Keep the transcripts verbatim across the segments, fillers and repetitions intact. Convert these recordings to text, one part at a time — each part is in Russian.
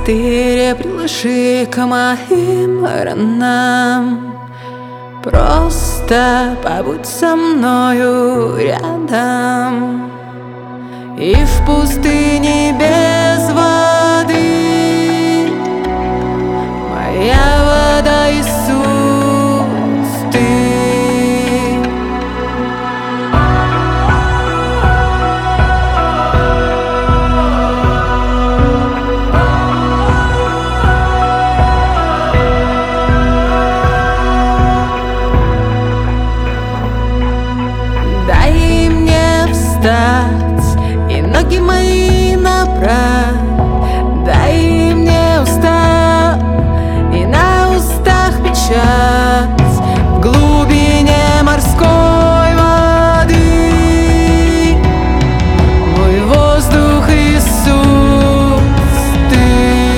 пластырь приложи к моим ранам. Просто побудь со мною рядом. И в пустыне без воды моя вода, Иисус, Ты. Дай мне встать и ноги мои направь, дай мне уста и на устах печать. В глубине морской воды мой воздух, Иисус, Ты.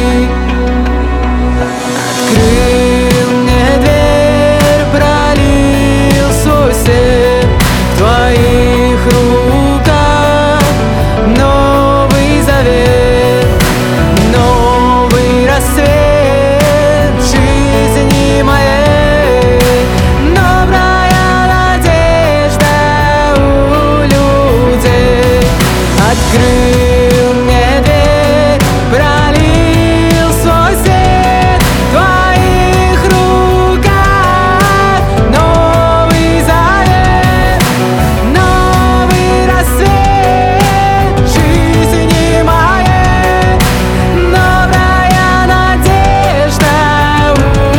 Открыл мне дверь, пролил свой свет в Твоих руках. Новый завет, новый рассвет в жизни моей, новая надежда у людей. Открыл мне дверь, пролил свой свет в Твоих руках. Новый завет, новый рассвет в жизни моей, новая надежда у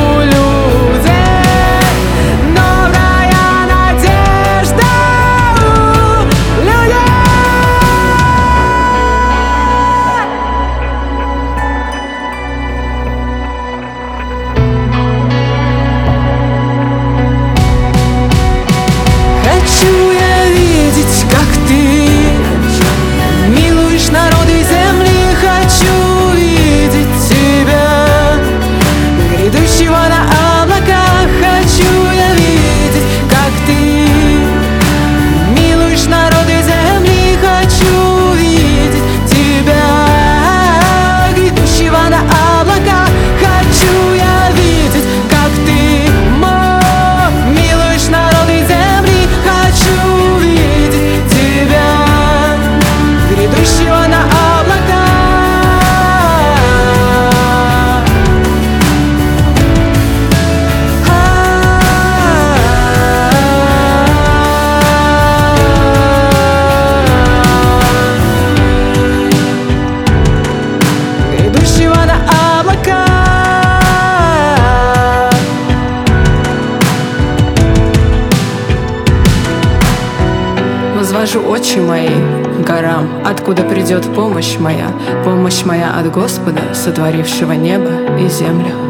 людей, новая надежда у людей. Хочу я видеть, как Ты милуешь народы земли. Хочу видеть Тебя, грядущего на облаках. Хочу я видеть, как Ты милуешь народы земли. Хочу видеть Тебя, грядущего на облаках. Хочу я видеть, как Ты милуешь народы земли. Хочу видеть Тебя, грядущего на облаках. Грядущего на облаках. Возвожу очи мои к горам, откуда придет помощь моя. Помощь моя от Господа, сотворившего небо и землю.